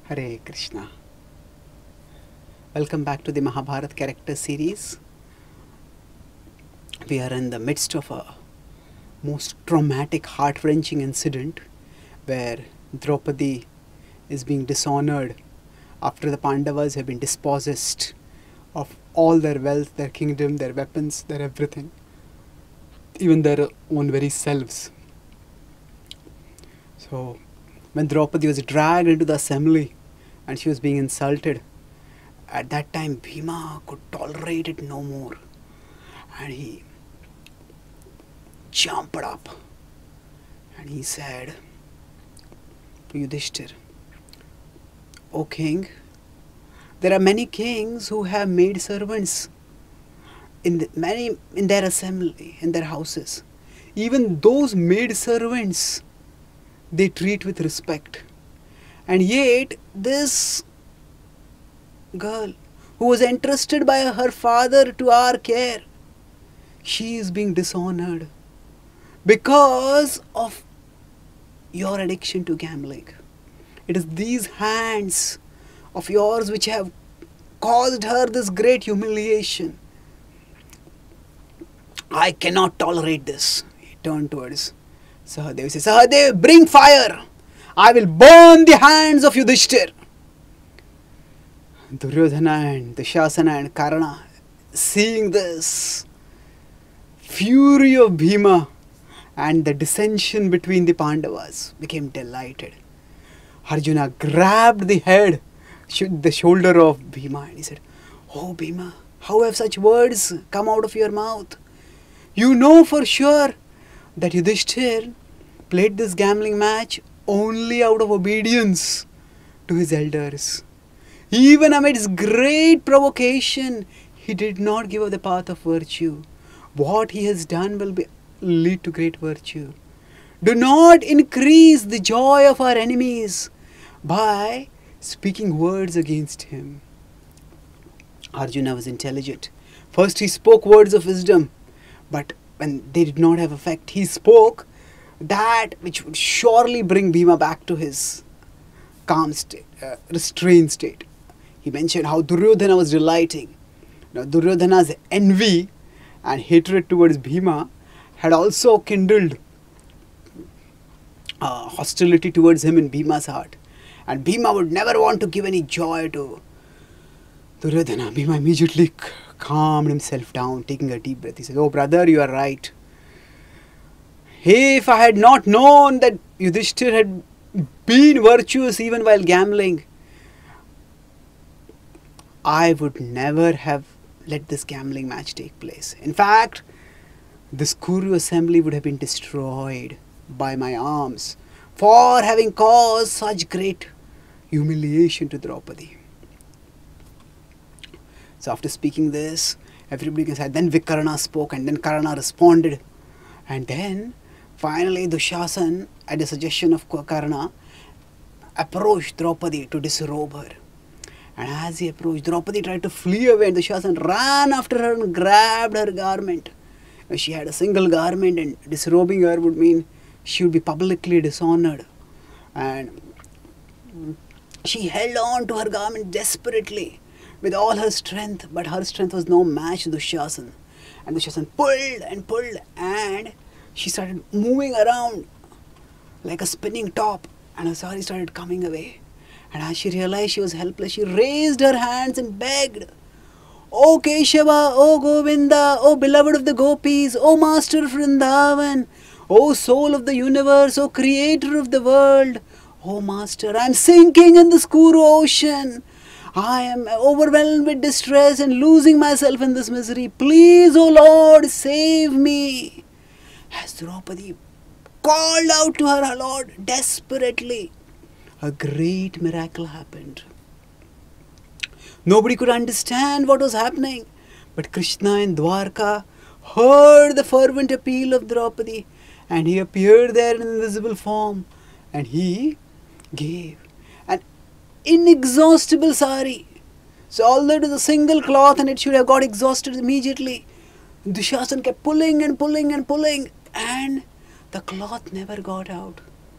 Hare Krishna. Welcome back to the Mahabharata character series. We are in the midst of a most traumatic, heart-wrenching incident where Draupadi is being dishonored after the Pandavas have been dispossessed of all their wealth, their kingdom, their weapons, their everything, even their own very selves. So, when Draupadi was dragged into the assembly and she was being insulted, at that time Bhima could tolerate it no more, and he jumped up and he said to Yudhishthir, "O king, there are many kings who have maid servants in their assembly, in their houses. Even those maid servants they treat with respect. And yet this girl who was entrusted by her father to our care, she is being dishonored because of your addiction to gambling. It is these hands of yours which have caused her this great humiliation. I cannot tolerate this." He turned towards Sahadev. He said, "Sahadev, bring fire. I will burn the hands of Yudhishthir." Duryodhana and Dushasana and Karna, seeing this fury of Bhima and the dissension between the Pandavas, became delighted. Arjuna grabbed the head, the shoulder of Bhima, and he said, "Oh Bhima, how have such words come out of your mouth? You know for sure that Yudhishthir played this gambling match only out of obedience to his elders. Even amidst great provocation, he did not give up the path of virtue. What he has done will lead to great virtue. Do not increase the joy of our enemies by speaking words against him." Arjuna was intelligent. First he spoke words of wisdom, but when they did not have effect, he spoke that which would surely bring Bhima back to his calm state, restrained state. He mentioned how Duryodhana was delighting. Now, Duryodhana's envy and hatred towards Bhima had also kindled hostility towards him in Bhima's heart. And Bhima would never want to give any joy to Duryodhana. Bhima immediately calmed himself down, taking a deep breath. He said, "Oh brother, you are right. If I had not known that Yudhishthir had been virtuous even while gambling, I would never have let this gambling match take place. In fact, this Kuru assembly would have been destroyed by my arms for having caused such great humiliation to Draupadi." So after speaking this, everybody can say, then Vikarna spoke, and then Karna responded. And then finally Dushasan, at the suggestion of Karna, approached Draupadi to disrobe her. And as he approached, Draupadi tried to flee away, and Dushasan ran after her and grabbed her garment. She had a single garment, and disrobing her would mean she would be publicly dishonored. And she held on to her garment desperately with all her strength, but her strength was no match to Dushasan. And Dushasan pulled and pulled, and she started moving around like a spinning top, and her sari started coming away. And as she realized she was helpless, she raised her hands and begged, "O Keshava, O Govinda, O beloved of the gopis, O master of Vrindavan, O soul of the universe, O creator of the world, O master, I am sinking in this Kuru ocean. I am overwhelmed with distress and losing myself in this misery. Please, O Lord, save me." As Draupadi called out to her Lord desperately, a great miracle happened. Nobody could understand what was happening, but Krishna in Dwarka heard the fervent appeal of Draupadi, and he appeared there in invisible form, and he gave an inexhaustible sari. So although it was a single cloth and it should have got exhausted immediately, Dushasan kept pulling and pulling and pulling, and the cloth never got out.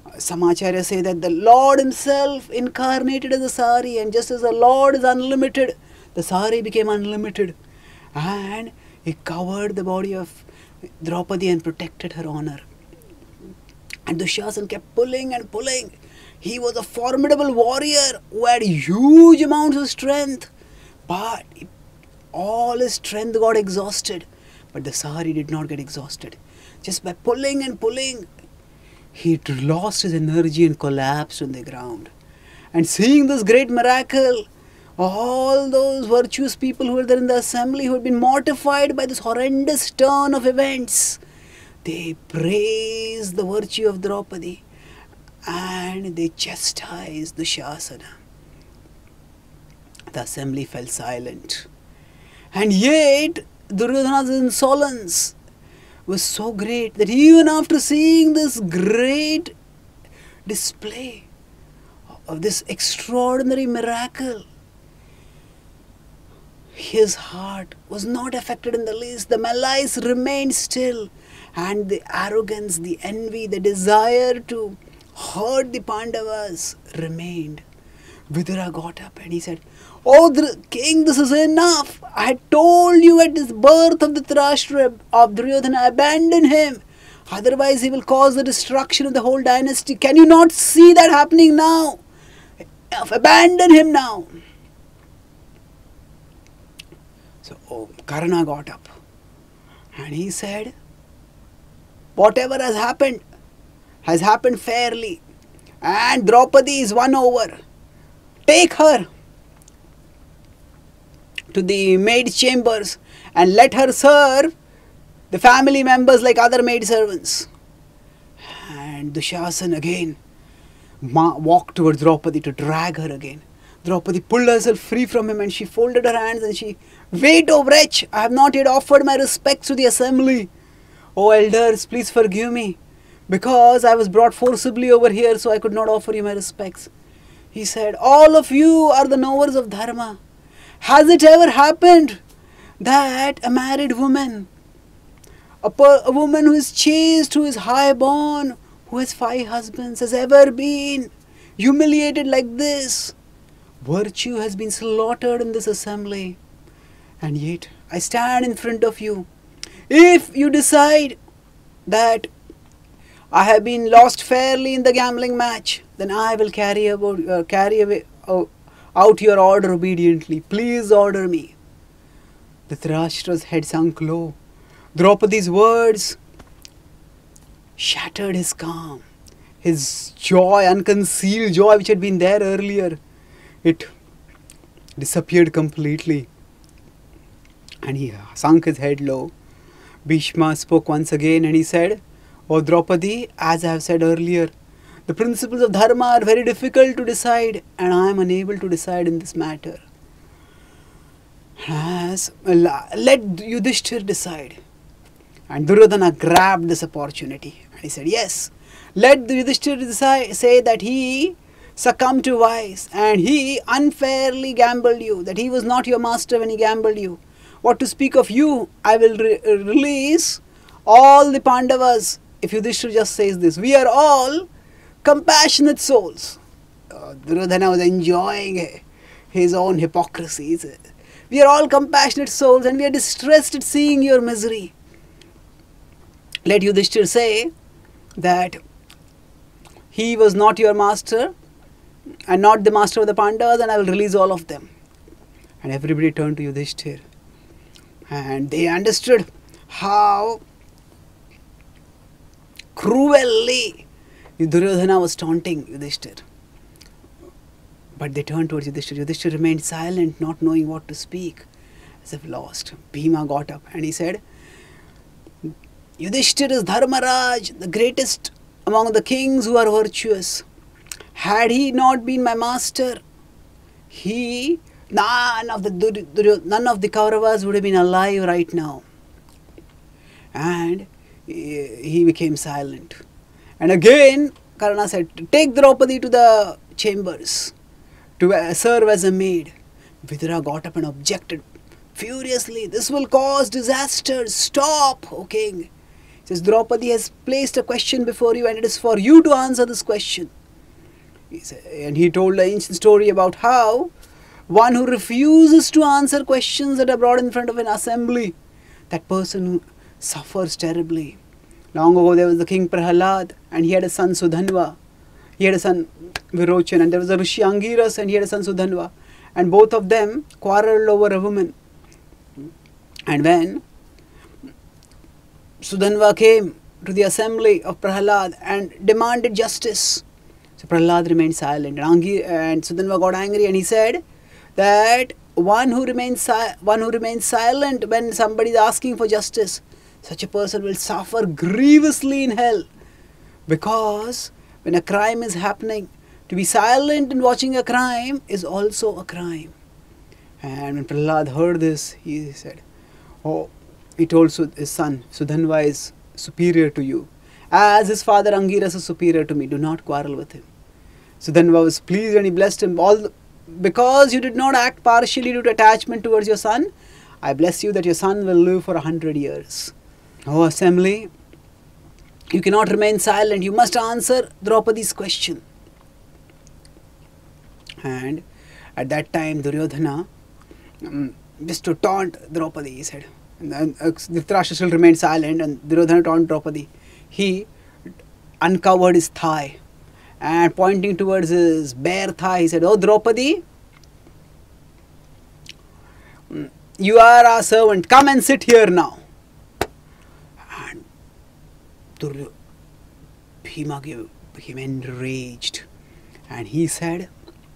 Some acharyas say that the Lord himself incarnated as a sari, and just as the Lord is unlimited, the sari became unlimited, and he covered the body of Draupadi and protected her honor. And Dushasan kept pulling and pulling. He was a formidable warrior who had huge amounts of strength, but all his strength got exhausted. But the sari did not get exhausted. Just by pulling and pulling, he lost his energy and collapsed on the ground. And seeing this great miracle, all those virtuous people who were there in the assembly, who had been mortified by this horrendous turn of events, they praised the virtue of Draupadi and they chastised Dushasana. The assembly fell silent. And yet, Duryodhana's insolence was so great that even after seeing this great display of this extraordinary miracle, his heart was not affected in the least. The malice remained still, and the arrogance, the envy, the desire to hurt the Pandavas remained. Vidura got up and he said, "Oh king, this is enough. I had told you at his birth of the Dhritarashtra of Duryodhana, abandon him. Otherwise he will cause the destruction of the whole dynasty. Can you not see that happening now? Abandon him now." So Karna got up and he said, "Whatever has happened fairly, and Draupadi is won over. Take her to the maid chambers and let her serve the family members like other maid servants." And Dushasan again walked towards Draupadi to drag her again. Draupadi pulled herself free from him and she folded her hands and she, "Wait, O wretch, I have not yet offered my respects to the assembly. O elders, please forgive me, because I was brought forcibly over here, so I could not offer you my respects." He said, "All of you are the knowers of dharma. Has it ever happened that a married woman, a woman who is chaste, who is high born, who has 5 husbands, has ever been humiliated like this? Virtue has been slaughtered in this assembly, and yet I stand in front of you. If you decide that I have been lost fairly in the gambling match, then I will carry out your order obediently. Please order me." The Dhritarashtra's head sunk low. Draupadi's words shattered his calm. His joy, unconcealed joy which had been there earlier, it disappeared completely. And he sunk his head low. Bhishma spoke once again and he said, "O Draupadi, as I have said earlier, the principles of dharma are very difficult to decide, and I am unable to decide in this matter. Let Yudhishthir decide." And Duryodhana grabbed this opportunity and he said, "Yes, let Yudhishthir say that he succumbed to vice and he unfairly gambled you, that he was not your master when he gambled you. What to speak of you, I will release all the Pandavas if Yudhishthir just says this. We are all compassionate souls." Duryodhana was enjoying his own hypocrisy. "We are all compassionate souls and we are distressed at seeing your misery. Let Yudhishthir say that he was not your master and not the master of the Pandavas, and I will release all of them." And everybody turned to Yudhishthir and they understood how cruelly Duryodhana was taunting Yudhishthir. But they turned towards Yudhishthir. Yudhishthir remained silent, not knowing what to speak, as if lost. Bhima got up and he said, "Yudhishthir is Dharmaraj, the greatest among the kings who are virtuous. Had he not been my master, none of the Kauravas would have been alive right now." And he became silent. And again Karna said, "Take Draupadi to the chambers to serve as a maid." Vidura got up and objected furiously, "This will cause disasters. Stop, O king. Says, Draupadi has placed a question before you and it is for you to answer this question. And he told an ancient story about how one who refuses to answer questions that are brought in front of an assembly, that person suffers terribly. Long ago there was the king Prahalad and he had a son Sudhanva. He had a son Virochan, and there was a Rishi Angiras and he had a son Sudhanva. And both of them quarrelled over a woman. And when Sudhanva came to the assembly of Prahalad and demanded justice, so Prahalad remained silent, and Sudhanva got angry and he said that one who remains silent when somebody is asking for justice, such a person will suffer grievously in hell. Because when a crime is happening, to be silent in watching a crime is also a crime. And when Prahalad heard this, he said, oh, he told his son, Sudhanva is superior to you. As his father Angiras is superior to me, do not quarrel with him. Sudhanva was pleased and he blessed him. Because you did not act partially due to attachment towards your son, I bless you that your son will live for 100 years. Oh, assembly, you cannot remain silent. You must answer Draupadi's question. And at that time, Duryodhana, just to taunt Draupadi, he said, Dhritarashtra still remained silent, and Duryodhana taunted Draupadi. He uncovered his thigh and pointing towards his bare thigh, he said, oh Draupadi, you are our servant, come and sit here now. And Bhima became enraged and he said,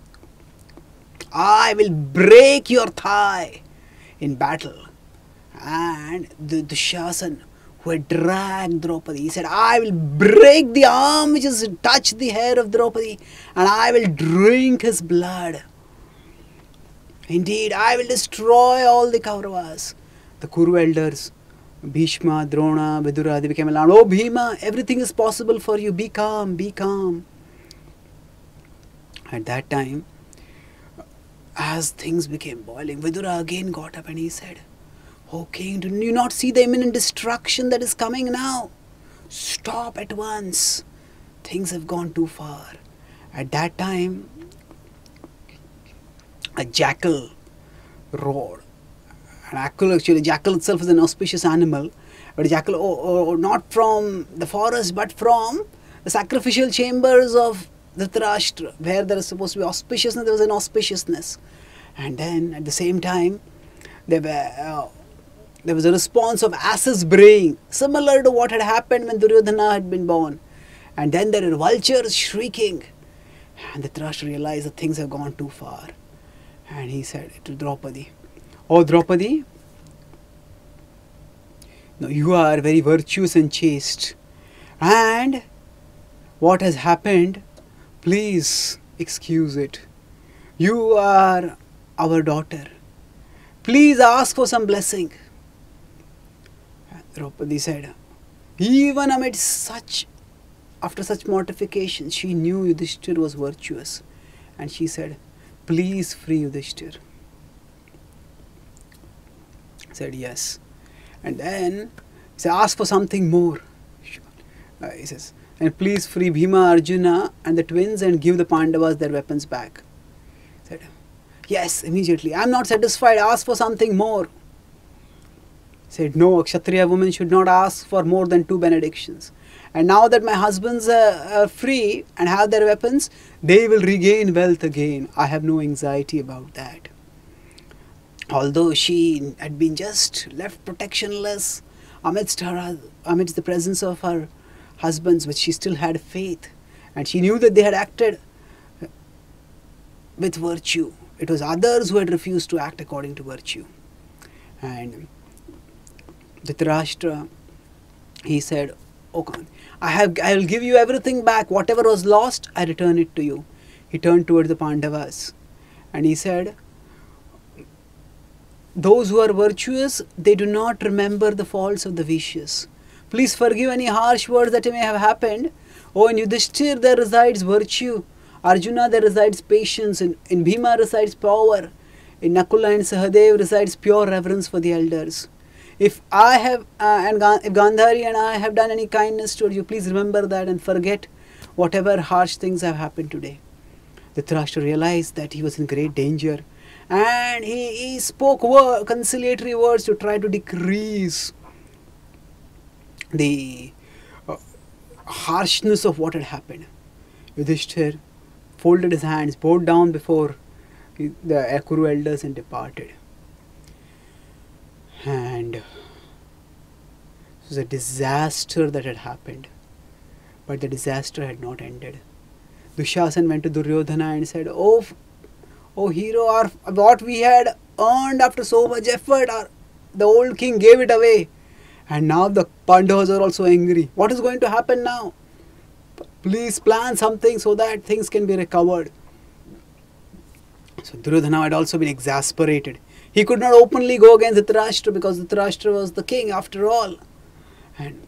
I will break your thigh in battle. And the Dushasana, who had dragged Draupadi, he said, I will break the arm which has touched the hair of Draupadi and I will drink his blood. Indeed, I will destroy all the Kauravas. The Kuru elders, Bhishma, Drona, Vidura, they became alarmed. Oh Bhima, everything is possible for you. Be calm, be calm. At that time, as things became boiling, Vidura again got up and he said, oh king, do you not see the imminent destruction that is coming now? Stop at once. Things have gone too far. At that time, a jackal roared. Actually, jackal itself is an auspicious animal, but a jackal, not from the forest, but from the sacrificial chambers of Dhritarashtra, where there is supposed to be auspiciousness, there was an auspiciousness. And then at the same time, there was a response of asses braying, similar to what had happened when Duryodhana had been born. And then there were vultures shrieking. And Dhritarashtra realized that things have gone too far. And he said to Draupadi, oh Draupadi, no, you are very virtuous and chaste. And what has happened, please excuse it. You are our daughter. Please ask for some blessing. Draupadi said, even after such mortification, she knew Yudhishthir was virtuous. And she said, please free Yudhishthir. He said, yes. And then he said, ask for something more. He says, and please free Bhima, Arjuna and the twins and give the Pandavas their weapons back. He said, yes, immediately. I am not satisfied. Ask for something more. He said, no, a Kshatriya woman should not ask for more than 2 benedictions. And now that my husbands are free and have their weapons, they will regain wealth again. I have no anxiety about that. Although she had been just left protectionless amidst the presence of her husbands, but she still had faith. And she knew that they had acted with virtue. It was others who had refused to act according to virtue. And Dhritarashtra, he said, okay, I will give you everything back. Whatever was lost, I return it to you. He turned towards the Pandavas and he said, those who are virtuous, they do not remember the faults of the vicious. Please forgive any harsh words that may have happened. Oh, in Yudhishthir there resides virtue. Arjuna there resides patience. In Bhima resides power. In Nakula and Sahadev resides pure reverence for the elders. If I have if Gandhari and I have done any kindness towards you, please remember that and forget whatever harsh things have happened today. Dhritarashtra realized that he was in great danger, and he spoke conciliatory words to try to decrease the harshness of what had happened. Yudhishthir folded his hands, bowed down before the Kuru elders and departed. And it was a disaster that had happened, but the disaster had not ended. Dushasan went to Duryodhana and said, "Oh hero, what we had earned after so much effort, the old king gave it away. And now the Pandavas are also angry. What is going to happen now? Please plan something so that things can be recovered." So Duryodhana had also been exasperated. He could not openly go against Dhritarashtra because Dhritarashtra was the king after all. And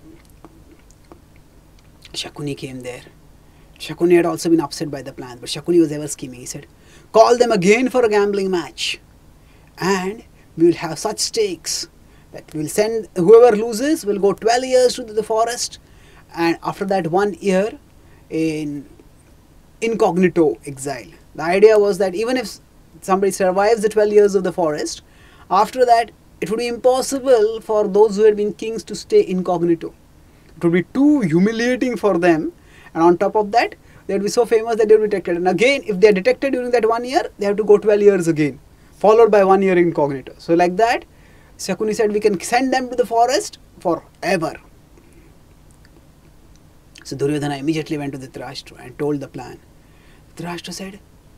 Shakuni came there. Shakuni had also been upset by the plan, but Shakuni was ever scheming. He said, "Call them again for a gambling match, and we will have such stakes that we will send whoever loses will go 12 years to the forest, and after that 1 year in incognito exile." The idea was that even if somebody survives the 12 years of the forest, after that it would be impossible for those who had been kings to stay incognito. It would be too humiliating for them, and on top of that they would be so famous that they would be detected. And again, if they are detected during that 1 year, they have to go 12 years again, followed by 1 year incognito. So like that, Shakuni said, we can send them to the forest forever. So Duryodhana immediately went to Dhritarashtra and told the plan. Dhritarashtra said,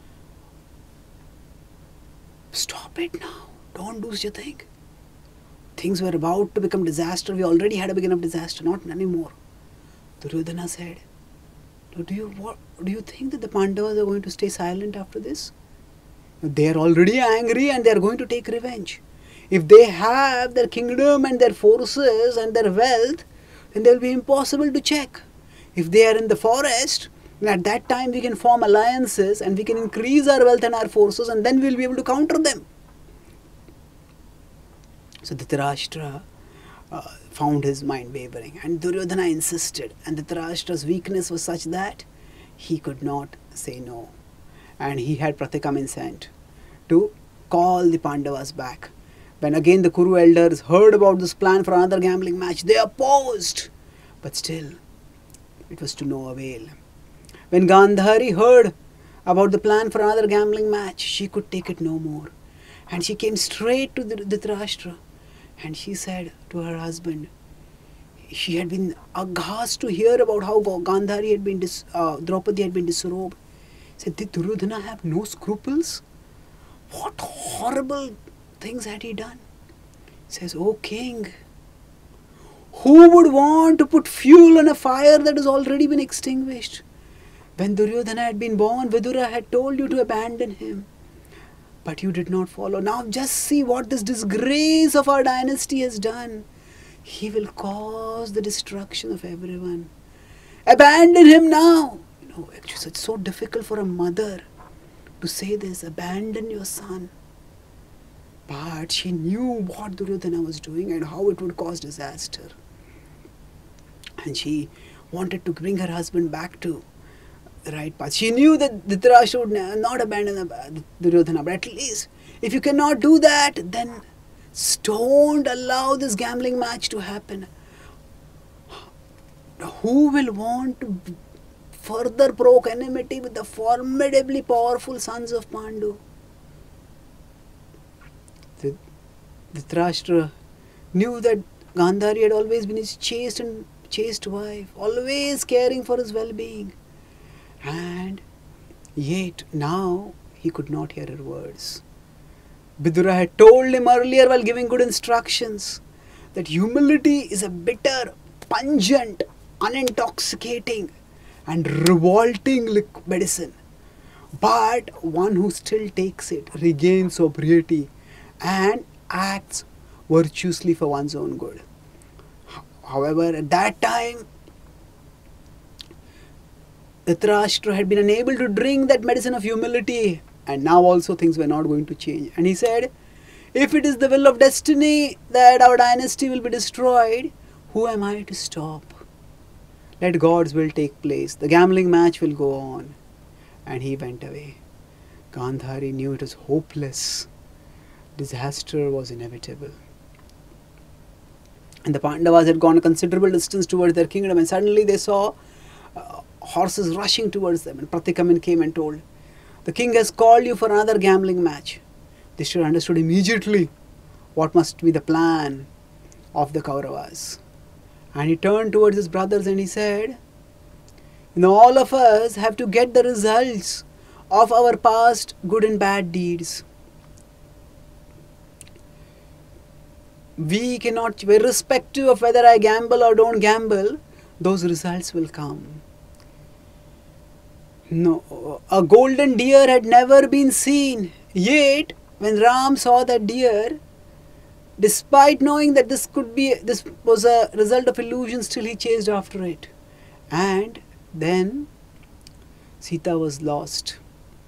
"Stop it now. Don't do such a thing. Things were about to become disaster. We already had a big enough disaster, not anymore." Duryodhana said, do you think that the Pandavas are going to stay silent after this? They are already angry and they are going to take revenge. If they have their kingdom and their forces and their wealth, then they will be impossible to check. If they are in the forest, then at that time we can form alliances and we can increase our wealth and our forces, and then we will be able to counter them. So Dhritarashtra found his mind wavering, and Duryodhana insisted, and Dhritarashtra's weakness was such that he could not say no, and he had Pratikamin sent to call the Pandavas back. When again the Kuru elders heard about this plan for another gambling match, they opposed, but still it was to no avail. When Gandhari heard about the plan for another gambling match, she could take it no more, and she came straight to Dhritarashtra. And she said to her husband, she had been aghast to hear about how Gandhari had been, Draupadi had been disrobed. Said, "Did Duryodhana have no scruples? What horrible things had he done?" Says, "O king, who would want to put fuel on a fire that has already been extinguished? When Duryodhana had been born, Vidura had told you to abandon him. But you did not follow. Now just see what this disgrace of our dynasty has done. He will cause the destruction of everyone. Abandon him now." Actually, it's so difficult for a mother to say this, abandon your son. But she knew what Duryodhana was doing and how it would cause disaster. And she wanted to bring her husband back to the right path. She knew that Dhritarashtra would not abandon Duryodhana, but at least if you cannot do that, then don't allow this gambling match to happen. Who will want to further provoke enmity with the formidably powerful sons of Pandu? Dhritarashtra knew that Gandhari had always been his chaste wife, always caring for his well-being. And yet now he could not hear her words. Vidura had told him earlier while giving good instructions that humility is a bitter, pungent, unintoxicating and revolting medicine. But one who still takes it regains sobriety and acts virtuously for one's own good. However, at that time, Dhritarashtra had been unable to drink that medicine of humility, and now also things were not going to change. And he said, If it is the will of destiny that our dynasty will be destroyed, who am I to stop? Let God's will take place. The gambling match will go on. And he went away. Gandhari knew it was hopeless. Disaster was inevitable. And the Pandavas had gone a considerable distance towards their kingdom, and suddenly they saw horses rushing towards them. And Pratikaman came and told, "The king has called you for another gambling match." Yudhishthira understood immediately what must be the plan of the Kauravas. And he turned towards his brothers and he said, all of us have to get the results of our past good and bad deeds. We cannot, irrespective of whether I gamble or don't gamble, those results will come. No, a golden deer had never been seen. Yet, when Ram saw that deer, despite knowing that this was a result of illusion, still he chased after it. And then Sita was lost.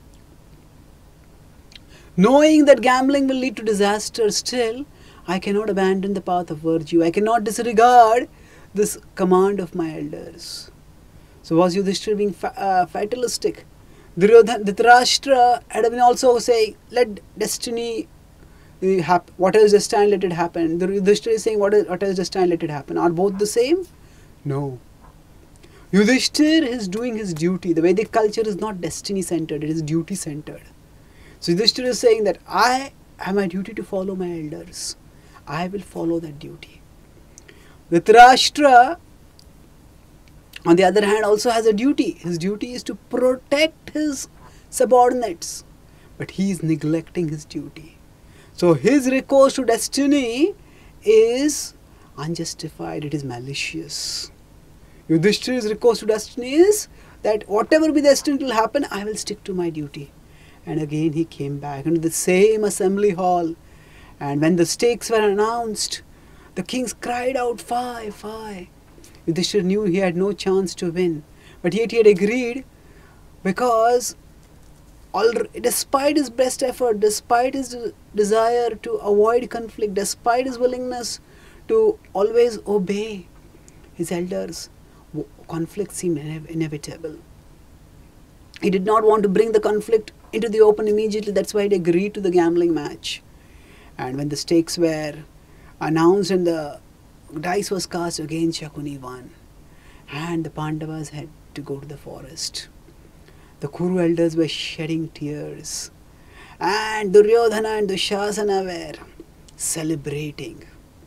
Knowing that gambling will lead to disaster, still I cannot abandon the path of virtue. I cannot disregard this command of my elders. So was Yudhishthira being fatalistic? Dhritarashtra had been also saying, let destiny happen. What is destined, let it happen. Yudhishthira is saying, what is destined, let it happen. Are both the same? No. Yudhishthira is doing his duty. The Vedic culture is not destiny centered, it is duty centered. So Yudhishthira is saying that I have my duty to follow my elders. I will follow that duty. Dhritarashtra, on the other hand, also has a duty. His duty is to protect his subordinates. But he is neglecting his duty. So his recourse to destiny is unjustified. It is malicious. Yudhishthira's recourse to destiny is that whatever be destined will happen, I will stick to my duty. And again he came back into the same assembly hall. And when the stakes were announced, the kings cried out, "Fie, fie." Yudhishthira knew he had no chance to win. But yet he had agreed because despite his best effort, despite his desire to avoid conflict, despite his willingness to always obey his elders, conflict seemed inevitable. He did not want to bring the conflict into the open immediately. That's why he agreed to the gambling match. And when the stakes were announced and the dice was cast, again Shakuni won. And the Pandavas had to go to the forest. The Kuru elders were shedding tears. And Duryodhana and Dushasana were celebrating.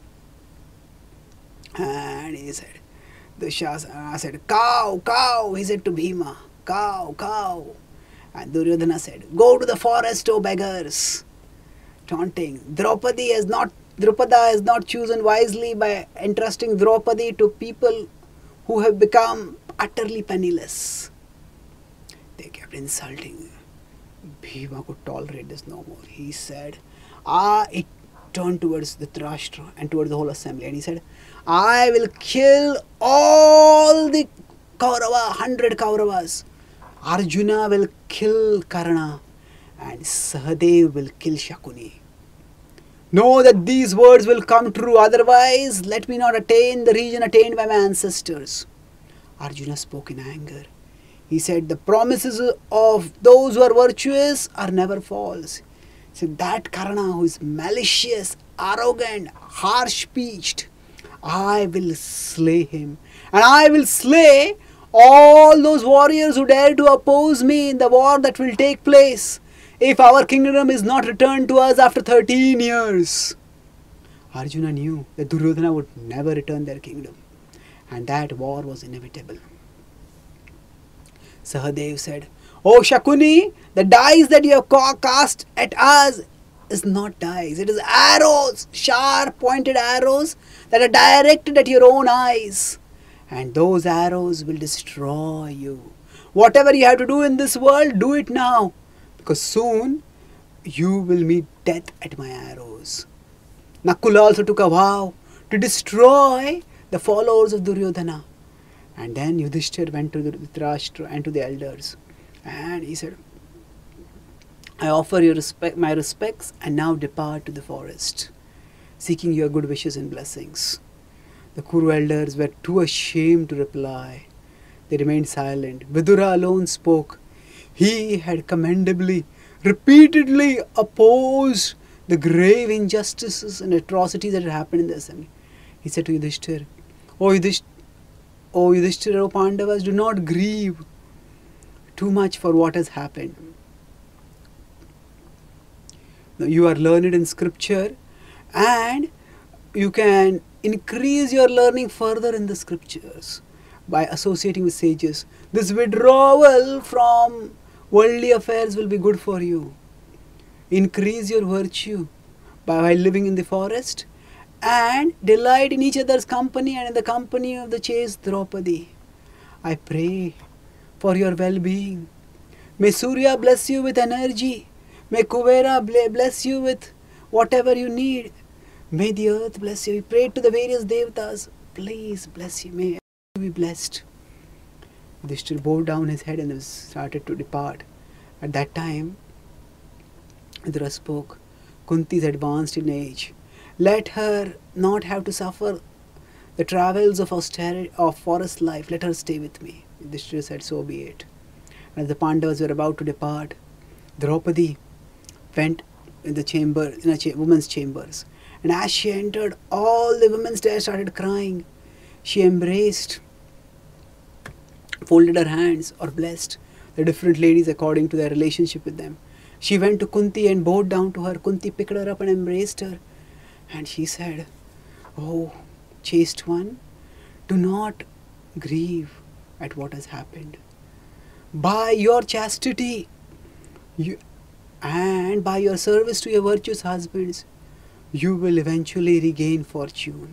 And he said, Dushasana said, "Cow, cow," he said to Bhima, "Cow, cow." And Duryodhana said, "Go to the forest, O beggars." Taunting. Drupada has not chosen wisely by entrusting Draupadi to people who have become utterly penniless. They kept insulting. Bhima could tolerate this no more. He said, he turned towards Dhritarashtra and towards the whole assembly, and he said, "I will kill all the 100 Kauravas. Arjuna will kill Karna, and Sahadev will kill Shakuni. Know that these words will come true, otherwise let me not attain the region attained by my ancestors." Arjuna spoke in anger. He said, "The promises of those who are virtuous are never false." He said, "That Karna who is malicious, arrogant, harsh-speeched, I will slay him. And I will slay all those warriors who dare to oppose me in the war that will take place if our kingdom is not returned to us after 13 years. Arjuna knew that Duryodhana would never return their kingdom, and that war was inevitable. Sahadev said, "Oh Shakuni, the dice that you have cast at us is not dice. It is arrows, sharp pointed arrows that are directed at your own eyes. And those arrows will destroy you. Whatever you have to do in this world, do it now. Because soon you will meet death at my arrows." Nakula also took a vow to destroy the followers of Duryodhana. And then Yudhishthira went to Dhritarashtra and to the elders. And he said, I offer you my respects and now depart to the forest, seeking your good wishes and blessings. The Kuru elders were too ashamed to reply. They remained silent. Vidura alone spoke. He had commendably, repeatedly opposed the grave injustices and atrocities that had happened in the assembly. He said to Yudhishthir, O Yudhishthir, O Pandavas, do not grieve too much for what has happened. Now, you are learned in scripture and you can increase your learning further in the scriptures by associating with sages. This withdrawal from worldly affairs will be good for you. Increase your virtue by living in the forest and delight in each other's company and in the company of the chaste Draupadi. I pray for your well-being. May Surya bless you with energy. May Kuvera bless you with whatever you need. May the earth bless you. We prayed to the various devatas. Please bless you. May you be blessed. Yudhishthir bowed down his head and started to depart. At that time, Vidura spoke. Kunti is advanced in age. Let her not have to suffer the travels of austerity of forest life. Let her stay with me. Yudhishthira said, so be it. As the Pandavas were about to depart, Draupadi went in the chamber, in a woman's chambers. And as she entered, all the women there started crying. She embraced, folded her hands or blessed the different ladies according to their relationship with them. She went to Kunti and bowed down to her. Kunti picked her up and embraced her. And she said, oh, chaste one, do not grieve at what has happened. By your chastity and by your service to your virtuous husbands, you will eventually regain fortune.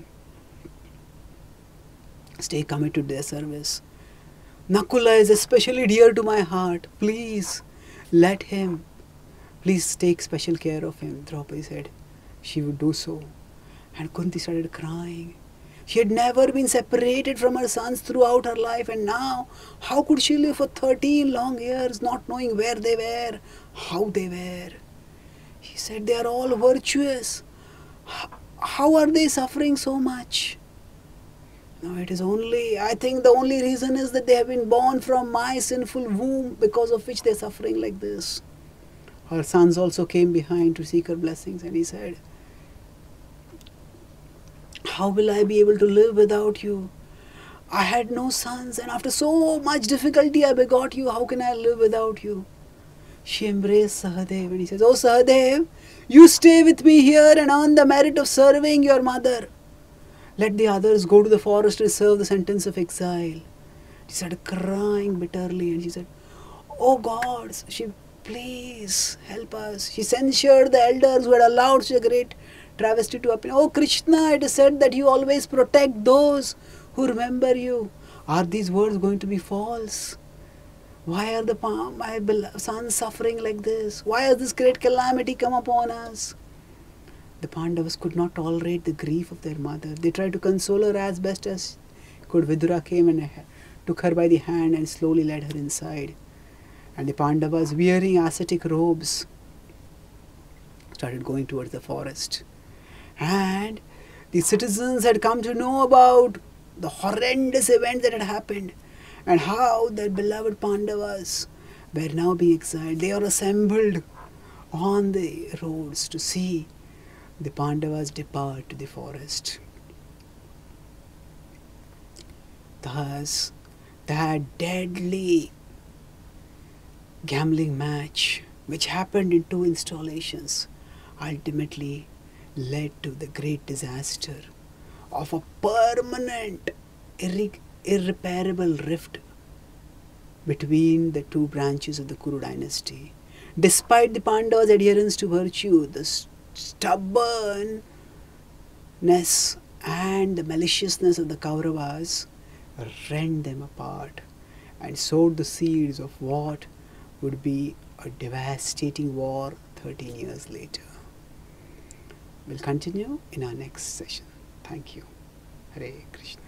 Stay committed to their service. Nakula is especially dear to my heart. Please let him. Please take special care of him. Draupadi said she would do so. And Kunti started crying. She had never been separated from her sons throughout her life, and now how could she live for 13 long years not knowing where they were, how they were? He said, they are all virtuous. How are they suffering so much? No, it is only, I think the only reason is that they have been born from my sinful womb, because of which they are suffering like this. Her sons also came behind to seek her blessings, and he said, how will I be able to live without you? I had no sons, and after so much difficulty I begot you. How can I live without you? She embraced Sahadev and he says, oh Sahadev, you stay with me here and earn the merit of serving your mother. Let the others go to the forest and serve the sentence of exile. She started crying bitterly and she said, oh gods, please help us. She censured the elders who had allowed such a great travesty to happen. Oh Krishna, it is said that you always protect those who remember you. Are these words going to be false? Why are my beloved sons suffering like this? Why has this great calamity come upon us? The Pandavas could not tolerate the grief of their mother. They tried to console her as best as could. Vidura came and took her by the hand and slowly led her inside. And the Pandavas, wearing ascetic robes, started going towards the forest. And the citizens had come to know about the horrendous event that had happened and how their beloved Pandavas were now being exiled. They are assembled on the roads to see the Pandavas depart to the forest. Thus, that deadly gambling match, which happened in 2 installations, ultimately led to the great disaster of a permanent, irreparable rift between the 2 branches of the Kuru dynasty. Despite the Pandavas' adherence to virtue, the stubbornness and the maliciousness of the Kauravas rent them apart and sowed the seeds of what would be a devastating war 13 years later. We'll continue in our next session. Thank you. Hare Krishna.